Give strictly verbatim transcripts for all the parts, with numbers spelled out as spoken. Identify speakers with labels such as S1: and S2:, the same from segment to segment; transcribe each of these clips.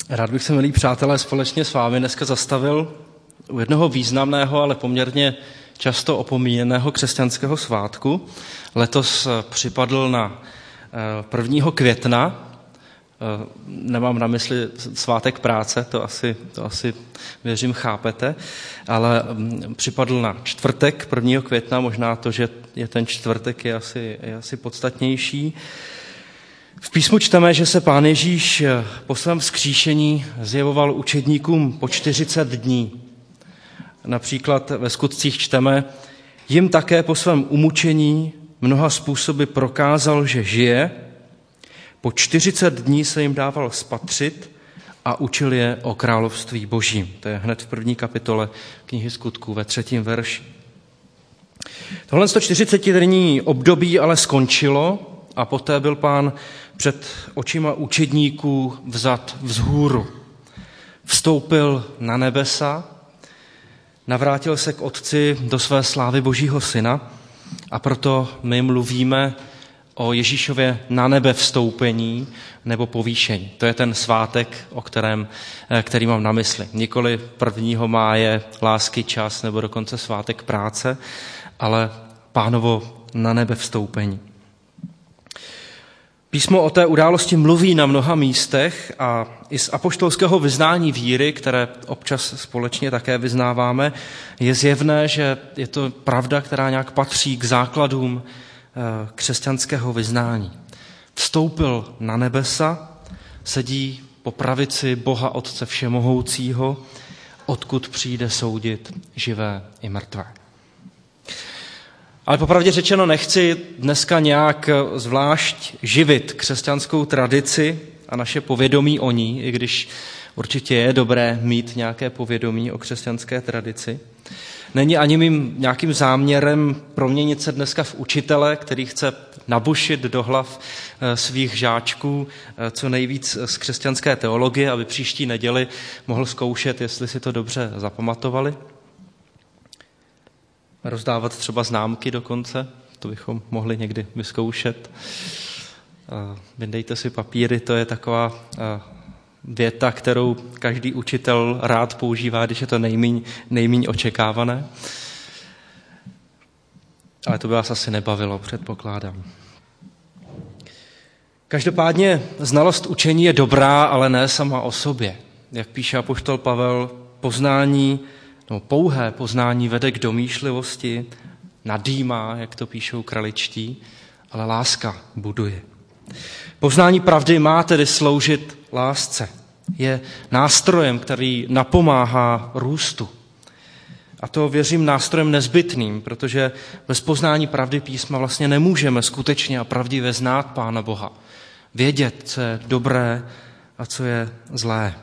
S1: Rád bych se, milí přátelé, společně s vámi dneska zastavil u jednoho významného, ale poměrně často opomíjeného křesťanského svátku. Letos připadl na prvního května, nemám na mysli svátek práce, to asi, to asi věřím chápete, ale připadl na čtvrtek prvního května, možná to, že je ten čtvrtek, je asi, je asi podstatnější. V písmu čteme, že se Pán Ježíš po svém vzkříšení zjevoval učedníkům po čtyřicet dní. Například ve Skutcích čteme, jim také po svém umučení mnoha způsoby prokázal, že žije. Po čtyřicet dní se jim dával spatřit a učil je o království božím. To je hned v první kapitole knihy Skutků ve třetím verši. Tohle čtyřicetidenní období ale skončilo a poté byl Pán před očima učedníků vzat vzhůru. Vstoupil na nebesa, navrátil se k Otci do své slávy Božího Syna a proto my mluvíme o Ježíšově na nebe vstoupení nebo povýšení. To je ten svátek, o kterém, který mám na mysli. Nikoli prvního máje lásky čas nebo dokonce svátek práce, ale Pánovo na nebe vstoupení. Písmo o té události mluví na mnoha místech a i z apoštolského vyznání víry, které občas společně také vyznáváme, je zjevné, že je to pravda, která nějak patří k základům křesťanského vyznání. Vstoupil na nebesa, sedí po pravici Boha Otce Všemohoucího, odkud přijde soudit živé i mrtvé. Ale popravdě řečeno nechci dneska nějak zvlášť živit křesťanskou tradici a naše povědomí o ní, i když určitě je dobré mít nějaké povědomí o křesťanské tradici. Není ani mým nějakým záměrem proměnit se dneska v učitele, který chce nabušit do hlav svých žáčků co nejvíc z křesťanské teologie, aby příští neděli mohl zkoušet, jestli si to dobře zapamatovali. Rozdávat třeba známky dokonce, to bychom mohli někdy vyzkoušet. Vyndejte si papíry, to je taková věta, kterou každý učitel rád používá, když je to nejmíň, nejmíň očekávané. Ale to by vás asi nebavilo, předpokládám. Každopádně znalost učení je dobrá, ale ne sama o sobě. Jak píše apoštol Pavel, poznání, no, pouhé poznání vede k domýšlivosti, nadýmá, jak to píšou kraličtí, ale láska buduje. Poznání pravdy má tedy sloužit lásce. Je nástrojem, který napomáhá růstu. A to věřím nástrojem nezbytným, protože bez poznání pravdy písma vlastně nemůžeme skutečně a pravdivě znát Pána Boha. Vědět, co je dobré a co je zlé.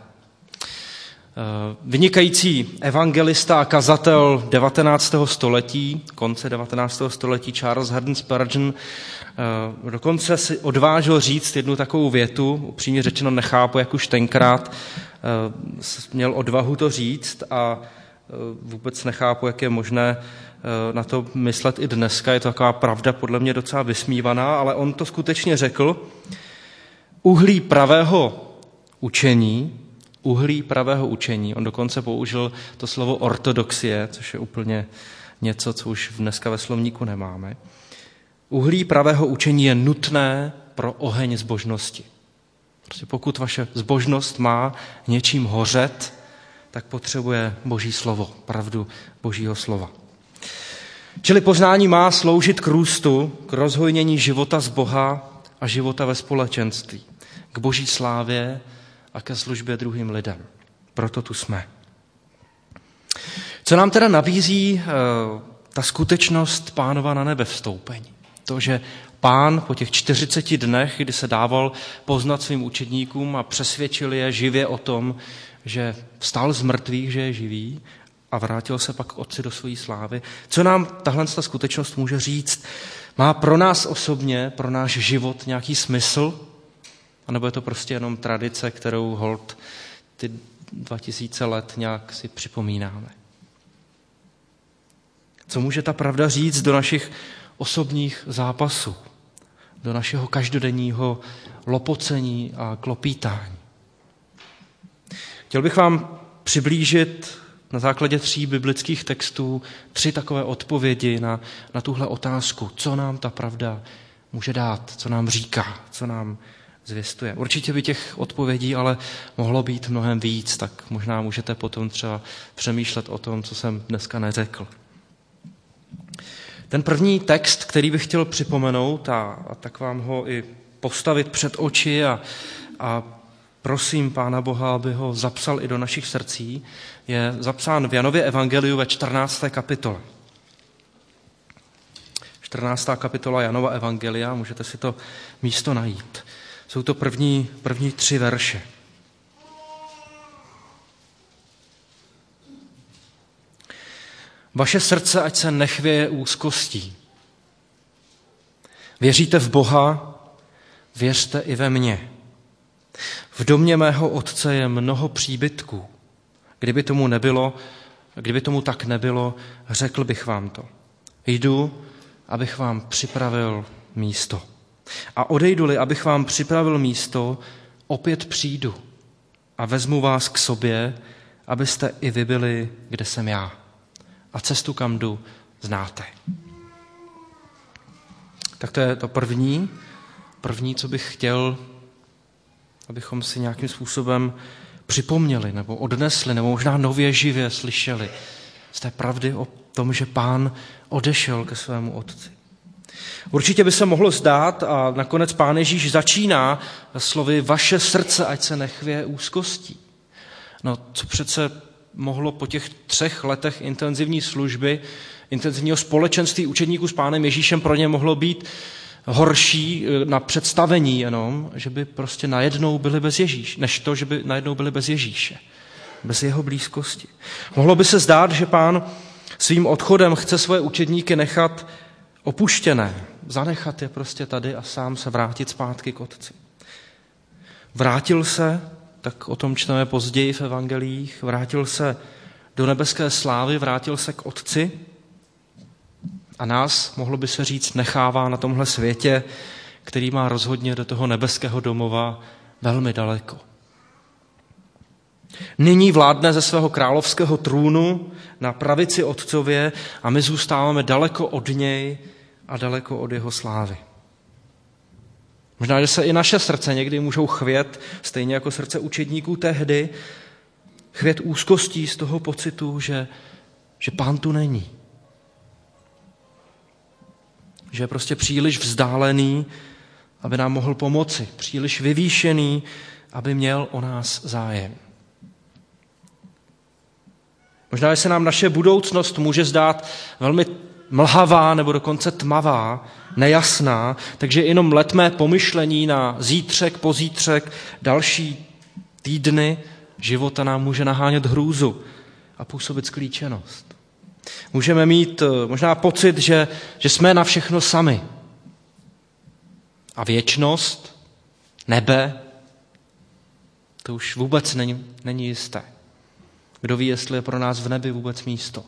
S1: Vynikající evangelista a kazatel devatenáctého století, konce devatenáctého století Charles Haddon Spurgeon dokonce si odvážil říct jednu takovou větu, upřímně řečeno nechápu, jak už tenkrát měl odvahu to říct a vůbec nechápu, jak je možné na to myslet i dneska. Je to taková pravda podle mě docela vysmívaná, ale on to skutečně řekl. Uhlí pravého učení Uhlí pravého učení. On dokonce použil to slovo ortodoxie, což je úplně něco, co už dneska ve slovníku nemáme. Uhlí pravého učení je nutné pro oheň zbožnosti. Prostě pokud vaše zbožnost má něčím hořet, tak potřebuje Boží slovo, pravdu Božího slova. Čili poznání má sloužit k růstu, k rozhojnění života z Boha a života ve společenství, k Boží slávě a ke službě druhým lidem. Proto tu jsme. Co nám teda nabízí ta skutečnost Pánova na nebe vstoupení? To, že Pán po těch čtyřiceti dnech, kdy se dával poznat svým učedníkům a přesvědčil je živě o tom, že vstal z mrtvých, že je živý a vrátil se pak k Otci do své slávy. Co nám tahle ta skutečnost může říct? Má pro nás osobně, pro náš život nějaký smysl? A nebo je to prostě jenom tradice, kterou holt ty dva tisíce let nějak si připomínáme? Co může ta pravda říct do našich osobních zápasů, do našeho každodenního lopocení a klopítání? Chtěl bych vám přiblížit na základě tří biblických textů tři takové odpovědi na, na tuhle otázku, co nám ta pravda může dát, co nám říká, co nám zvěstuje. Určitě by těch odpovědí ale mohlo být mnohem víc, tak možná můžete potom třeba přemýšlet o tom, co jsem dneska neřekl. Ten první text, který bych chtěl připomenout a, a tak vám ho i postavit před oči a, a prosím Pána Boha, aby ho zapsal i do našich srdcí, je zapsán v Janově evangeliu ve čtrnácté kapitole. čtrnáctá kapitola Janova evangelia, můžete si to místo najít. Jsou to první, první tři verše. Vaše srdce ať se nechvěje úzkostí. Věříte v Boha, věřte i ve mně. V domě mého otce je mnoho příbytků. Kdyby tomu nebylo, kdyby tomu tak nebylo, řekl bych vám to. Jdu, abych vám připravil místo. A odejdu-li, abych vám připravil místo, opět přijdu a vezmu vás k sobě, abyste i vy byli, kde jsem já. A cestu, kam jdu, znáte. Tak to je to první, první, co bych chtěl, abychom si nějakým způsobem připomněli, nebo odnesli, nebo možná nově živě slyšeli z té pravdy o tom, že Pán odešel ke svému otci. Určitě by se mohlo zdát, a nakonec Pán Ježíš začíná slovy vaše srdce, ať se nechvěje úzkostí. No, co přece mohlo po těch třech letech intenzivní služby, intenzivního společenství učedníků s Pánem Ježíšem pro ně mohlo být horší na představení jenom, že by prostě najednou byli bez Ježíše, než to, že by najednou byli bez Ježíše, bez jeho blízkosti. Mohlo by se zdát, že Pán svým odchodem chce svoje učedníky nechat opuštěné, zanechat je prostě tady a sám se vrátit zpátky k otci. Vrátil se, tak o tom čteme později v evangelích, vrátil se do nebeské slávy, vrátil se k otci a nás, mohlo by se říct, nechává na tomhle světě, který má rozhodně do toho nebeského domova velmi daleko. Nyní vládne ze svého královského trůnu na pravici otcově a my zůstáváme daleko od něj a daleko od jeho slávy. Možná, že se i naše srdce někdy můžou chvět, stejně jako srdce učedníků tehdy, chvět úzkostí z toho pocitu, že, že Pán tu není. Že je prostě příliš vzdálený, aby nám mohl pomoci, příliš vyvýšený, aby měl o nás zájem. Možná, že se nám naše budoucnost může zdát velmi mlhavá nebo dokonce tmavá, nejasná, takže jenom letmé pomyšlení na zítřek, pozítřek, další týdny života nám může nahánět hrůzu a působit sklíčenost. Můžeme mít možná pocit, že, že jsme na všechno sami. A věčnost, nebe, to už vůbec není, není jisté. Kdo ví, jestli je pro nás v nebi vůbec místo.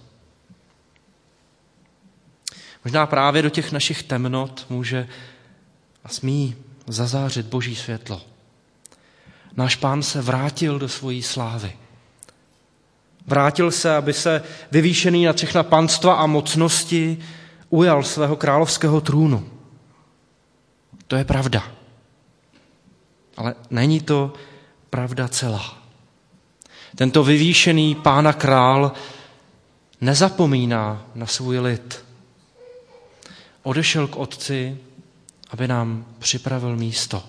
S1: Možná právě do těch našich temnot může a smí zazářit Boží světlo. Náš Pán se vrátil do svojí slávy. Vrátil se, aby se vyvýšený nad všechna panstva a mocnosti ujal svého královského trůnu. To je pravda. Ale není to pravda celá. Tento vyvýšený Pán a král nezapomíná na svůj lid. Odešel k otci, aby nám připravil místo.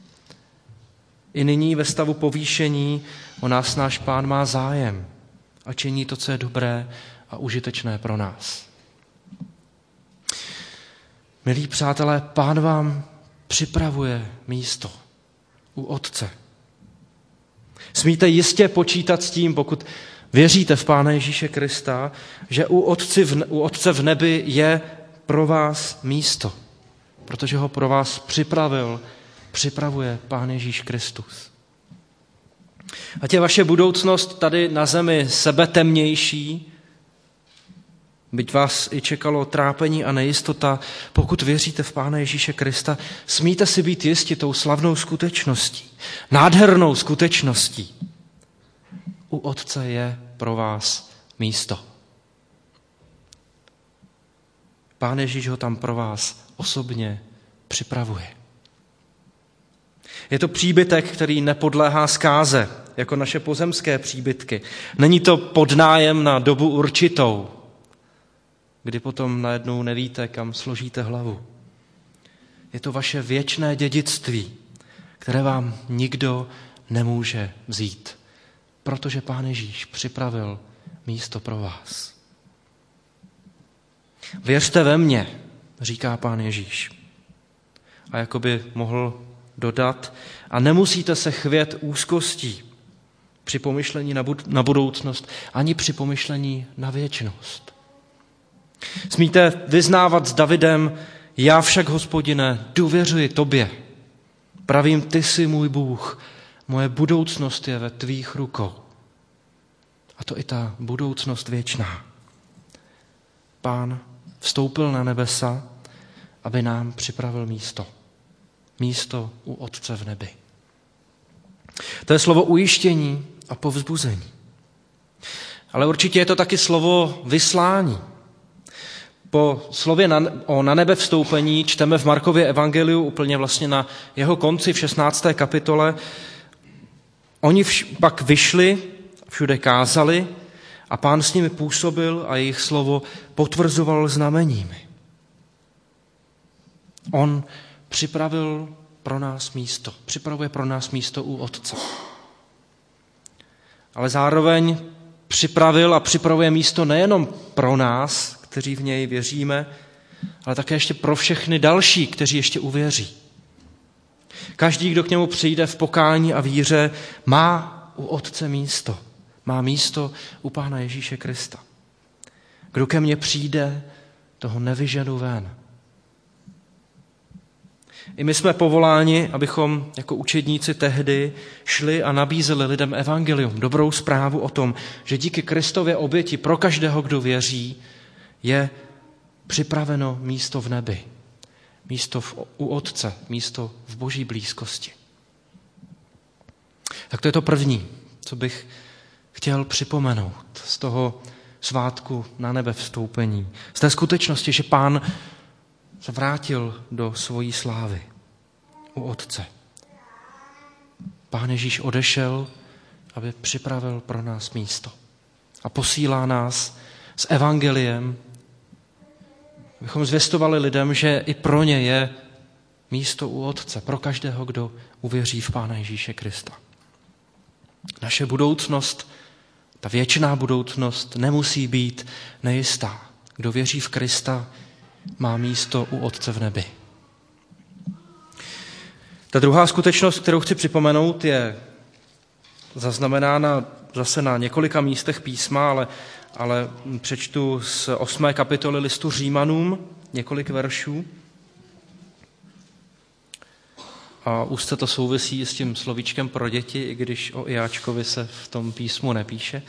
S1: I nyní ve stavu povýšení o nás náš Pán má zájem a činí to, co je dobré a užitečné pro nás. Milí přátelé, Pán vám připravuje místo u Otce. Smíte jistě počítat s tím, pokud věříte v Pána Ježíše Krista, že u Otce v, u Otce v nebi je pro vás místo, protože ho pro vás připravil, připravuje Pán Ježíš Kristus. Ať je vaše budoucnost tady na zemi sebetemnější, byť vás i čekalo trápení a nejistota, pokud věříte v Pána Ježíše Krista, smíte si být jisti tou slavnou skutečností, nádhernou skutečností, U Otce je pro vás místo. Pán Ježíš ho tam pro vás osobně připravuje. Je to příbytek, který nepodléhá zkáze, jako naše pozemské příbytky. Není to podnájem na dobu určitou, kdy potom najednou nevíte, kam složíte hlavu. Je to vaše věčné dědictví, které vám nikdo nemůže vzít, protože Pán Ježíš připravil místo pro vás. Věřte ve mě, říká Pán Ježíš. A jakoby mohl dodat, a nemusíte se chvět úzkostí při pomyšlení na budoucnost, ani při pomyšlení na věčnost. Smíte vyznávat s Davidem, já však, Hospodine, důvěřuji tobě. Pravím, ty jsi můj Bůh, moje budoucnost je ve tvých rukou. A to i ta budoucnost věčná. Pán vstoupil na nebesa, aby nám připravil místo. Místo u Otce v nebi. To je slovo ujištění a povzbuzení. Ale určitě je to taky slovo vyslání. Po slově na, o na nebe vstoupení čteme v Markově evangeliu úplně vlastně na jeho konci v šestnácté kapitole. Oni vš, pak vyšli, všude kázali a Pán s nimi působil a jejich slovo potvrzoval znameními. On připravil pro nás místo. Připravuje pro nás místo u Otce. Ale zároveň připravil a připravuje místo nejenom pro nás, kteří v něj věříme, ale také ještě pro všechny další, kteří ještě uvěří. Každý, kdo k němu přijde v pokání a víře, má u Otce místo. Má místo u Pána Ježíše Krista. Kdo ke mně přijde, toho nevyženu ven. I my jsme povoláni, abychom jako učedníci tehdy šli a nabízeli lidem evangelium, dobrou zprávu o tom, že díky Kristově oběti pro každého, kdo věří, je připraveno místo v nebi, místo v, u Otce, místo v Boží blízkosti. Tak to je to první, co bych chtěl připomenout z toho svátku na nebe vstoupení. Z té skutečnosti, že Pán se vrátil do svojí slávy u Otce. Pán Ježíš odešel, aby připravil pro nás místo. A posílá nás s evangeliem, abychom zvěstovali lidem, že i pro ně je místo u Otce, pro každého, kdo uvěří v Pána Ježíše Krista. Naše budoucnost, ta věčná budoucnost, nemusí být nejistá. Kdo věří v Krista, má místo u Otce v nebi. Ta druhá skutečnost, kterou chci připomenout, je zaznamenána zase na několika místech písma, ale, ale přečtu z osmé kapitoly listu Římanům několik veršů. A úzce to souvisí s tím slovíčkem pro děti, i když o Iáčkovi se v tom písmu nepíše.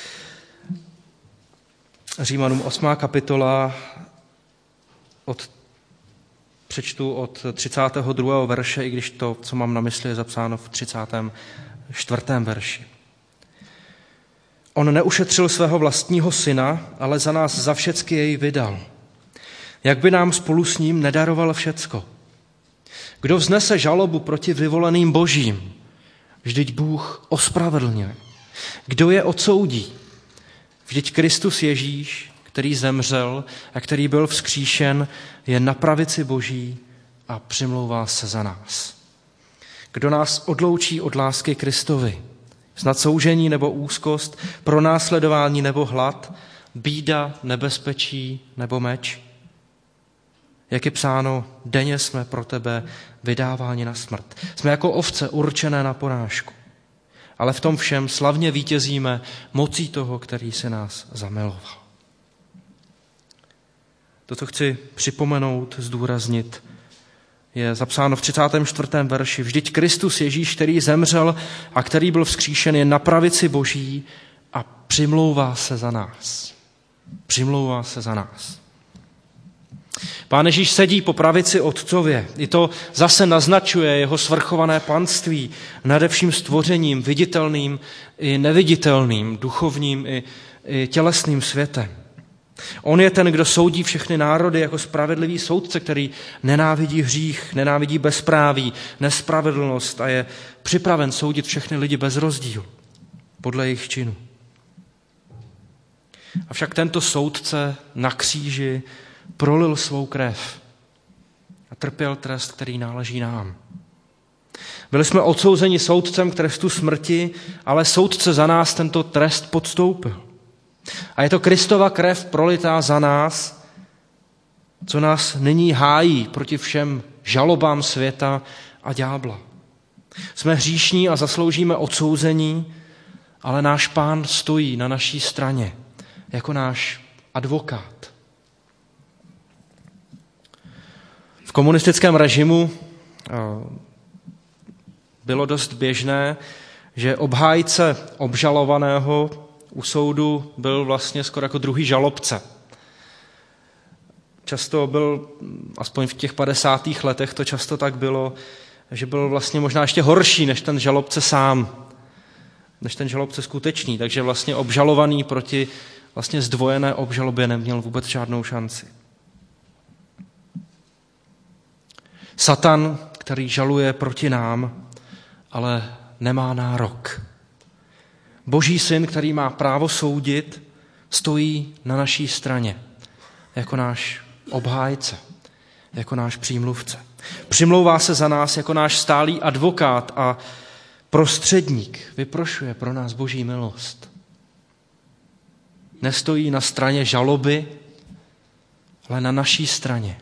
S1: Římanům osmá kapitola, od, přečtu od třicátého druhého verše, i když to, co mám na mysli, je zapsáno v třicátém čtvrtém verši. On neušetřil svého vlastního syna, ale za nás za všecky jej vydal. Jak by nám spolu s ním nedaroval všecko? Kdo vznese žalobu proti vyvoleným božím? Vždyť Bůh ospravedlňuje. Kdo je odsoudí? Vždyť Kristus Ježíš, který zemřel a který byl vzkříšen, je na pravici Boží a přimlouvá se za nás. Kdo nás odloučí od lásky Kristovi? Snad soužení nebo úzkost, pronásledování nebo hlad, bída, nebezpečí nebo meč? Jak je psáno, denně jsme pro tebe vydáváni na smrt. Jsme jako ovce určené na porážku. Ale v tom všem slavně vítězíme mocí toho, který se nás zamiloval. To, co chci připomenout, zdůraznit, je zapsáno v třicátém čtvrtém verši. Vždyť Kristus Ježíš, který zemřel a který byl vzkříšen, je na pravici Boží a přimlouvá se za nás. Přimlouvá se za nás. Pán Ježíš sedí po pravici Otcově. I to zase naznačuje jeho svrchované panství nade vším stvořením, viditelným i neviditelným, duchovním i, i tělesným světem. On je ten, kdo soudí všechny národy jako spravedlivý soudce, který nenávidí hřích, nenávidí bezpráví, nespravedlnost a je připraven soudit všechny lidi bez rozdílu, podle jejich činu. Avšak tento soudce na kříži prolil svou krev a trpěl trest, který náleží nám. Byli jsme odsouzeni soudcem k trestu smrti, ale soudce za nás tento trest podstoupil. A je to Kristova krev prolitá za nás, co nás nyní hájí proti všem žalobám světa a ďábla. Jsme hříšní a zasloužíme odsouzení, ale náš Pán stojí na naší straně jako náš advokát. V komunistickém režimu bylo dost běžné, že obhájce obžalovaného u soudu byl vlastně skoro jako druhý žalobce. Často byl, aspoň v těch padesátých letech to často tak bylo, že byl vlastně možná ještě horší než ten žalobce sám, než ten žalobce skutečný. Takže vlastně obžalovaný proti vlastně zdvojené obžalobě neměl vůbec žádnou šanci. Satan, který žaluje proti nám, ale nemá nárok. Boží syn, který má právo soudit, stojí na naší straně jako náš obhájce, jako náš přímluvce. Přimlouvá se za nás jako náš stálý advokát a prostředník. Vyprošuje pro nás Boží milost. Nestojí na straně žaloby, ale na naší straně.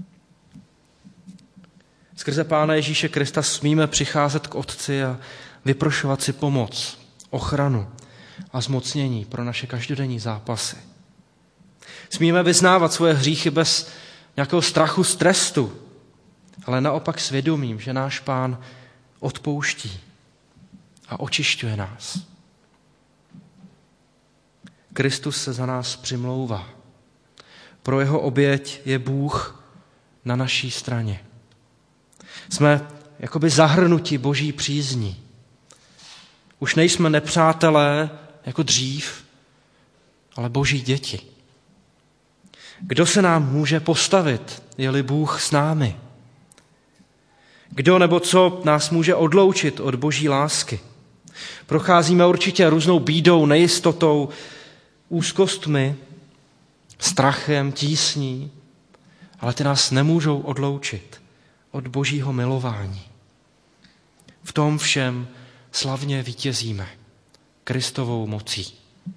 S1: Skrze Pána Ježíše Krista smíme přicházet k Otci a vyprošovat si pomoc, ochranu a zmocnění pro naše každodenní zápasy. Smíme vyznávat svoje hříchy bez nějakého strachu z trestu, ale naopak svědomím, že náš Pán odpouští a očišťuje nás. Kristus se za nás přimlouvá. Pro jeho oběť je Bůh na naší straně. Jsme jakoby zahrnuti Boží přízní. Už nejsme nepřátelé jako dřív, ale Boží děti. Kdo se nám může postavit, je-li Bůh s námi? Kdo nebo co nás může odloučit od Boží lásky? Procházíme určitě různou bídou, nejistotou, úzkostmi, strachem, tísní, ale ty nás nemůžou odloučit od Božího milování. V tom všem slavně vítězíme Kristovou mocí.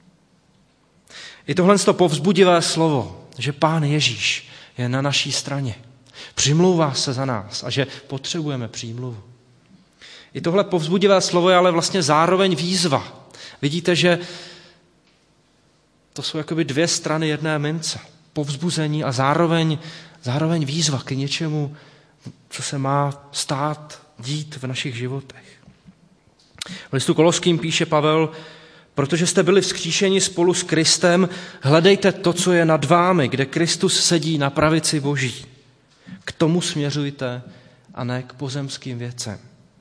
S1: I tohle to povzbudivé slovo, že Pán Ježíš je na naší straně, přimlouvá se za nás a že potřebujeme přímluvu. I tohle povzbudivé slovo je ale vlastně zároveň výzva. Vidíte, že to jsou jakoby dvě strany jedné mince. Povzbuzení a zároveň, zároveň výzva k něčemu, co se má stát, dít v našich životech. V listu Koloským píše Pavel, protože jste byli vzkříšeni spolu s Kristem, hledejte to, co je nad vámi, kde Kristus sedí na pravici Boží. K tomu směřujte a ne k pozemským věcem.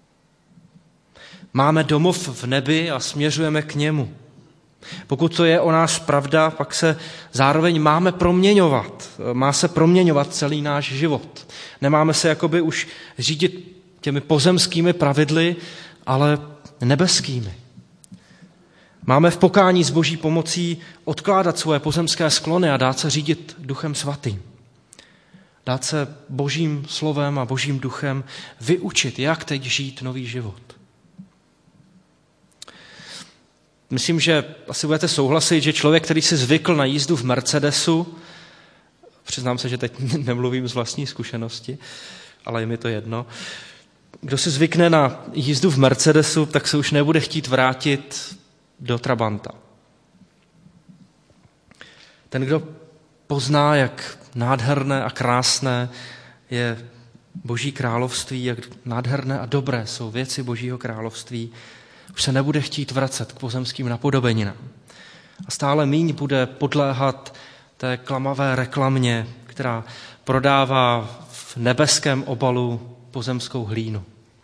S1: Máme domov v nebi a směřujeme k němu. Pokud to je o nás pravda, pak se zároveň máme proměňovat. Má se proměňovat celý náš život. Nemáme se jakoby už řídit těmi pozemskými pravidly, ale nebeskými. Máme v pokání s Boží pomocí odkládat svoje pozemské sklony a dát se řídit Duchem Svatým. Dát se Božím slovem a Božím duchem vyučit, jak teď žít nový život. Myslím, že asi budete souhlasit, že člověk, který si zvykl na jízdu v Mercedesu, přiznám se, že teď nemluvím z vlastní zkušenosti, ale je mi to jedno, kdo si zvykne na jízdu v Mercedesu, tak se už nebude chtít vrátit do Trabanta. Ten, kdo pozná, jak nádherné a krásné je Boží království, jak nádherné a dobré jsou věci Božího království, už se nebude chtít vracet k pozemským napodobeninám. A stále míň bude podléhat té klamavé reklamě, která prodává v nebeském obalu pozemskou hlínu.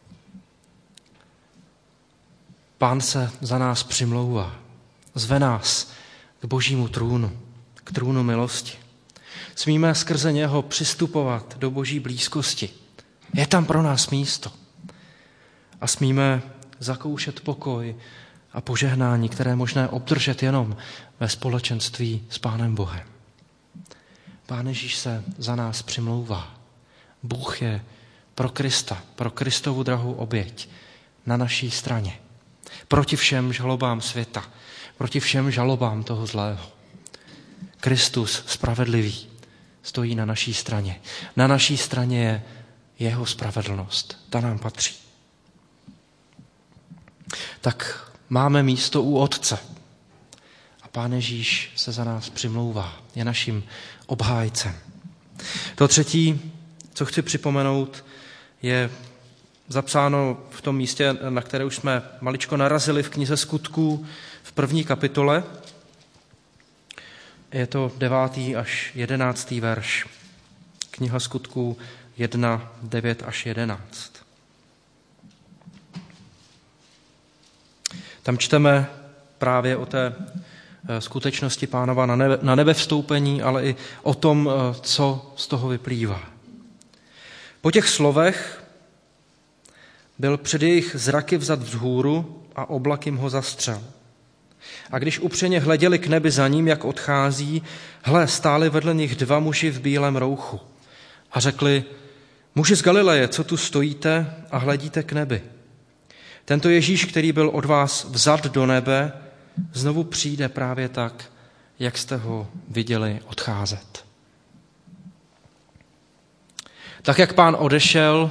S1: Pán se za nás přimlouvá, zve nás k božímu trůnu, k trůnu milosti. Smíme skrze něho přistupovat do boží blízkosti. Je tam pro nás místo. A smíme zakoušet pokoj a požehnání, které je možné obdržet jenom ve společenství s Pánem Bohem. Pán Ježíš se za nás přimlouvá. Bůh je pro Krista, pro Kristovu drahou oběť na naší straně. Proti všem žalobám světa, proti všem žalobám toho zlého. Kristus spravedlivý stojí na naší straně. Na naší straně je jeho spravedlnost. Ta nám patří. Tak máme místo u Otce. A Pán Ježíš se za nás přimlouvá. Je naším obhájcem. To třetí, co chci připomenout, je zapsáno v tom místě, na které už jsme maličko narazili v knize Skutků v první kapitole. Je to devátý až jedenáctý verš. Kniha Skutků jedna, devět až jedenáct. Tam čteme právě o té skutečnosti Pánova na nebe, na nebe vstoupení, ale i o tom, co z toho vyplývá. Po těch slovech byl před jejich zraky vzat vzhůru a oblak jim ho zastřel. A když upřeně hleděli k nebi za ním, jak odchází, hle, stáli vedle nich dva muži v bílém rouchu. A řekli, muži z Galileje, co tu stojíte a hledíte k nebi? Tento Ježíš, který byl od vás vzat do nebe, znovu přijde právě tak, jak jste ho viděli odcházet. Tak, jak Pán odešel,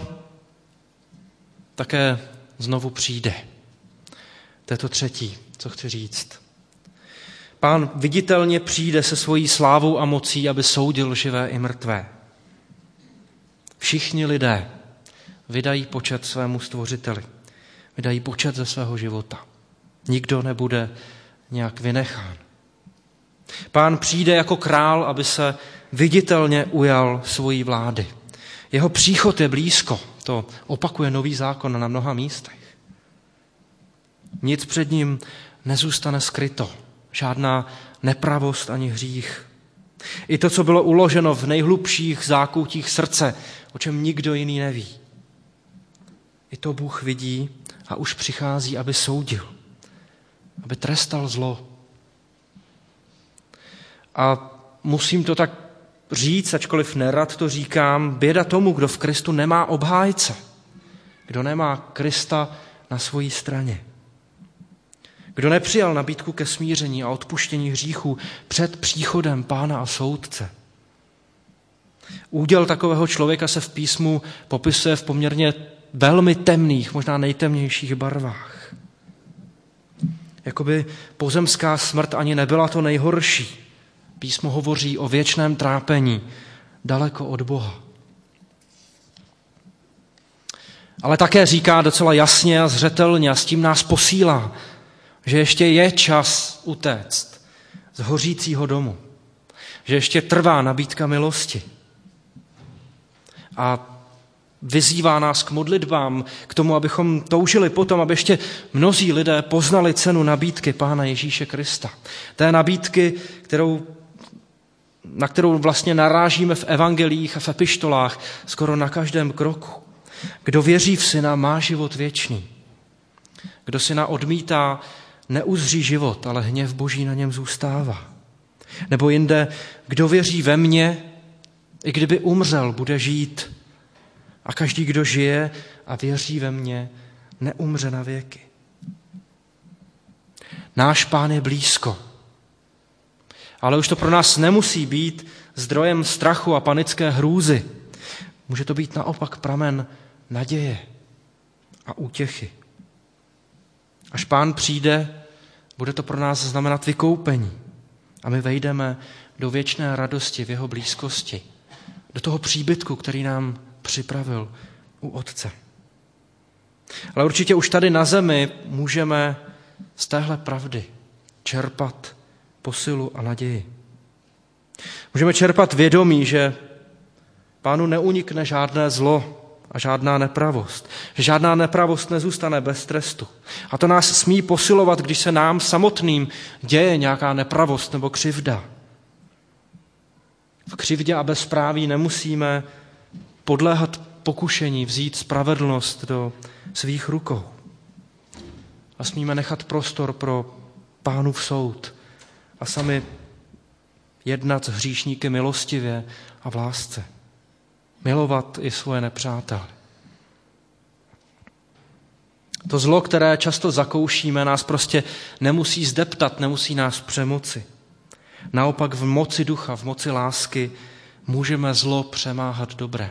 S1: také znovu přijde. To je to třetí, co chci říct. Pán viditelně přijde se svojí slávou a mocí, aby soudil živé i mrtvé. Všichni lidé vydají počet svému stvořiteli. Vydají počet ze svého života. Nikdo nebude nějak vynechán. Pán přijde jako král, aby se viditelně ujal svojí vlády. Jeho příchod je blízko. To opakuje Nový zákon na mnoha místech. Nic před ním nezůstane skryto. Žádná nepravost ani hřích. I to, co bylo uloženo v nejhlubších zákoutích srdce, o čem nikdo jiný neví. I to Bůh vidí a už přichází, aby soudil, aby trestal zlo. A musím to tak říct, ačkoliv nerad to říkám, běda tomu, kdo v Kristu nemá obhájce, kdo nemá Krista na své straně. Kdo nepřijal nabídku ke smíření a odpuštění hříchů před příchodem Pána a soudce. Úděl takového člověka se v písmu popisuje v poměrně velmi temných, možná nejtemnějších barvách. Jakoby pozemská smrt ani nebyla to nejhorší. Písmo hovoří o věčném trápení daleko od Boha. Ale také říká docela jasně a zřetelně a s tím nás posílá, že ještě je čas utéct z hořícího domu. Že ještě trvá nabídka milosti. A vyzývá nás k modlitbám, k tomu, abychom toužili potom, aby ještě mnozí lidé poznali cenu nabídky Pána Ježíše Krista. Té nabídky, kterou, na kterou vlastně narážíme v evangelích a v epištolách skoro na každém kroku. Kdo věří v Syna, má život věčný. Kdo Syna odmítá, neuzří život, ale hněv Boží na něm zůstává. Nebo jinde, kdo věří ve mě, i kdyby umřel, bude žít. A každý, kdo žije a věří ve mě, neumře na věky. Náš Pán je blízko. Ale už to pro nás nemusí být zdrojem strachu a panické hrůzy. Může to být naopak pramen naděje a útěchy. Až Pán přijde, bude to pro nás znamenat vykoupení. A my vejdeme do věčné radosti v jeho blízkosti. Do toho příbytku, který nám připravil u Otce. Ale určitě už tady na zemi můžeme z téhle pravdy čerpat posilu a naději. Můžeme čerpat vědomí, že Pánu neunikne žádné zlo a žádná nepravost. Že žádná nepravost nezůstane bez trestu. A to nás smí posilovat, když se nám samotným děje nějaká nepravost nebo křivda. V křivdě a bezpráví nemusíme podléhat pokušení vzít spravedlnost do svých rukou. A smíme nechat prostor pro Pánův soud a sami jednat s hříšníky milostivě a v lásce. Milovat i svoje nepřátele. To zlo, které často zakoušíme, nás prostě nemusí zdeptat, nemusí nás přemoci. Naopak v moci ducha, v moci lásky můžeme zlo přemáhat dobrem.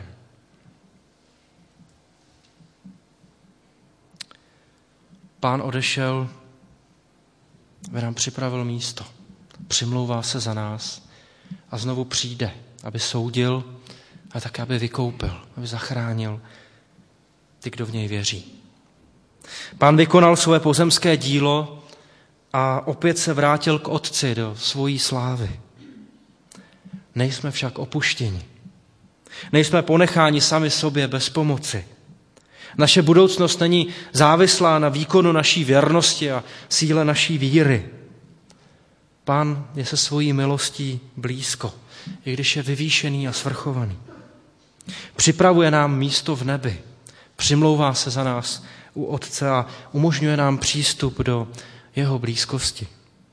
S1: Pán odešel, aby nám připravil místo. Přimlouvá se za nás a znovu přijde, aby soudil a také, aby vykoupil, aby zachránil ty, kdo v něj věří. Pán vykonal své pozemské dílo a opět se vrátil k Otci do svojí slávy. Nejsme však opuštěni. Nejsme ponecháni sami sobě bez pomoci. Naše budoucnost není závislá na výkonu naší věrnosti a síle naší víry. Pán je se svojí milostí blízko, i když je vyvýšený a svrchovaný. Připravuje nám místo v nebi, přimlouvá se za nás u Otce a umožňuje nám přístup do jeho blízkosti.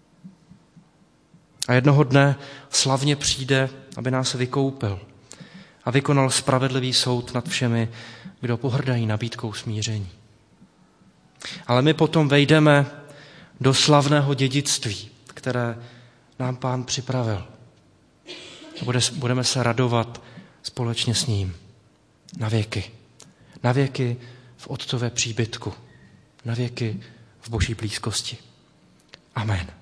S1: A jednoho dne slavně přijde, aby nás vykoupil a vykonal spravedlivý soud nad všemi, kdo pohrdají nabídkou smíření. Ale my potom vejdeme do slavného dědictví, které nám Pán připravil. A budeme se radovat společně s ním. Na věky. Na věky v Otcově příbytku. Na věky v Boží blízkosti. Amen.